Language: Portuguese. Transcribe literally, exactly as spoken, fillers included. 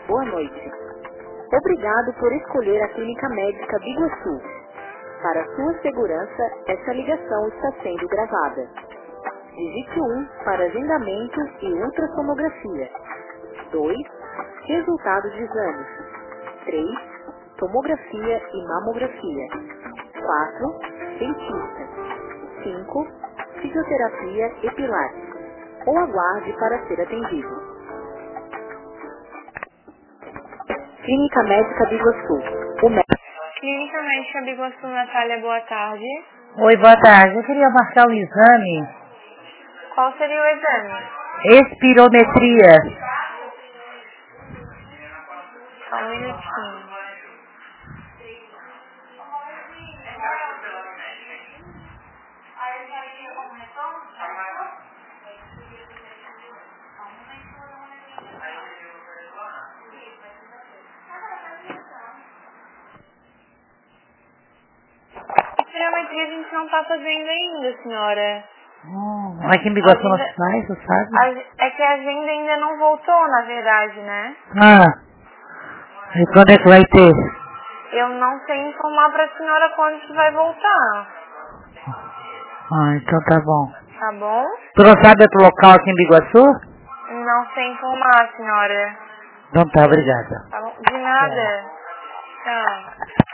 Boa noite. Obrigado por escolher a Clínica Médica Biguaçu. Para sua segurança, essa ligação está sendo gravada. Digite um para agendamento e ultrassonografia. dois. Resultado de exames. três. Tomografia e mamografia. quatro. Dentista. cinco. Fisioterapia e pilates. Ou aguarde para ser atendido. Clínica Médica Biguaçu. O médico. Clínica Médica Biguaçu, Natália, boa tarde. Oi, boa tarde. Eu queria marcar um exame. Qual seria o exame? Espirometria. Só um minutinho. Espirometria a gente não está fazendo ainda, senhora. Hum, aqui em Biguaçu não Agenda- faz, você sabe? A- É que a agenda ainda não voltou, na verdade, né? Ah, e quando é que vai ter? Eu não sei informar pra senhora quando que vai voltar, Ah, então tá bom. tá bom? Tu não sabe outro local aqui em Biguaçu? Não sei informar, senhora. Então tá, obrigada. Tá bom? De nada. Tchau.